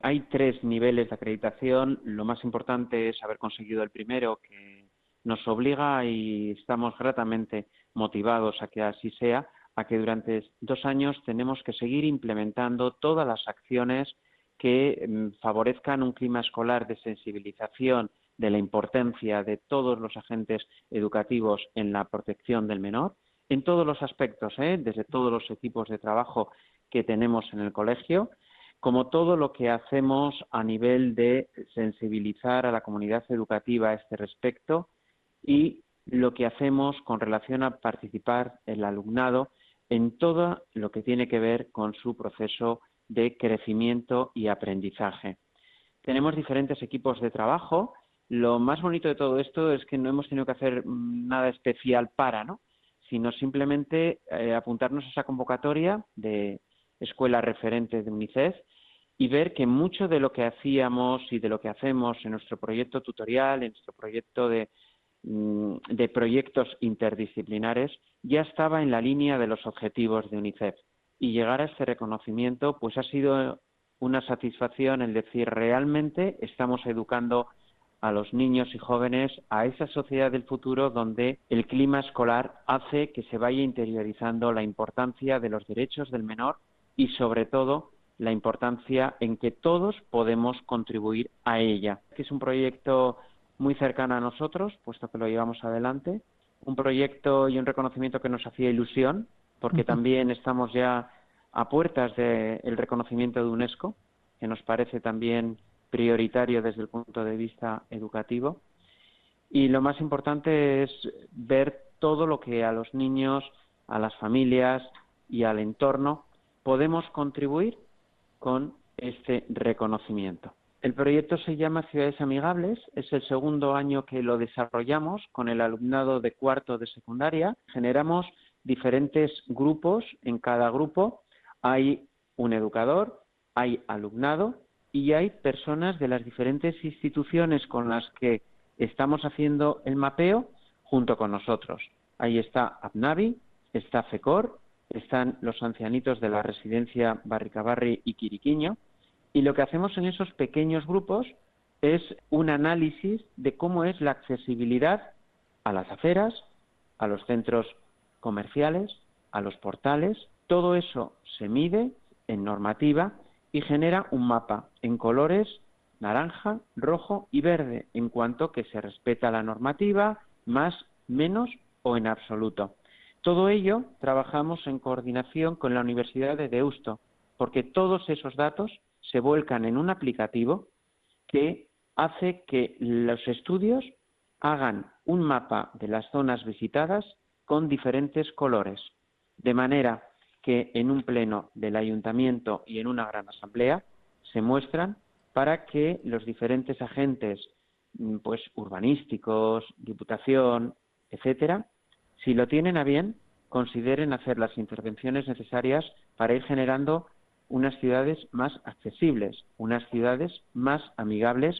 Hay 3 niveles de acreditación. Lo más importante es haber conseguido el primero, que nos obliga y estamos gratamente motivados a que así sea, a que durante 2 años tenemos que seguir implementando todas las acciones que favorezcan un clima escolar de sensibilización de la importancia de todos los agentes educativos en la protección del menor, en todos los aspectos, desde todos los equipos de trabajo que tenemos en el colegio, como todo lo que hacemos a nivel de sensibilizar a la comunidad educativa a este respecto y lo que hacemos con relación a participar el alumnado en todo lo que tiene que ver con su proceso de crecimiento y aprendizaje. Tenemos diferentes equipos de trabajo. Lo más bonito de todo esto es que no hemos tenido que hacer nada especial sino simplemente apuntarnos a esa convocatoria de escuela referente de UNICEF y ver que mucho de lo que hacíamos y de lo que hacemos en nuestro proyecto tutorial, en nuestro proyecto de proyectos interdisciplinares, ya estaba en la línea de los objetivos de UNICEF. Y llegar a este reconocimiento pues ha sido una satisfacción el decir realmente estamos educando a los niños y jóvenes a esa sociedad del futuro donde el clima escolar hace que se vaya interiorizando la importancia de los derechos del menor y sobre todo la importancia en que todos podemos contribuir a ella. Que es un proyecto muy cercano a nosotros, puesto que lo llevamos adelante, un proyecto y un reconocimiento que nos hacía ilusión, porque también estamos ya a puertas del reconocimiento de UNESCO, que nos parece también prioritario desde el punto de vista educativo. Y lo más importante es ver todo lo que a los niños, a las familias y al entorno podemos contribuir con este reconocimiento. El proyecto se llama Ciudades Amigables, es el segundo año que lo desarrollamos con el alumnado de cuarto de secundaria. Generamos diferentes grupos, en cada grupo hay un educador, hay alumnado y hay personas de las diferentes instituciones con las que estamos haciendo el mapeo junto con nosotros. Ahí está APNAVI, está FECOR, están los ancianitos de la residencia Barricabarri y Quiriquiño, y lo que hacemos en esos pequeños grupos es un análisis de cómo es la accesibilidad a las aceras, a los centros comerciales, a los portales. Todo eso se mide en normativa y genera un mapa en colores naranja, rojo y verde, en cuanto que se respeta la normativa, más, menos o en absoluto. Todo ello trabajamos en coordinación con la Universidad de Deusto, porque todos esos datos se vuelcan en un aplicativo que hace que los estudios hagan un mapa de las zonas visitadas con diferentes colores, de manera que en un pleno del ayuntamiento y en una gran asamblea se muestran para que los diferentes agentes urbanísticos, diputación, etcétera, si lo tienen a bien, consideren hacer las intervenciones necesarias para ir generando unas ciudades más accesibles, unas ciudades más amigables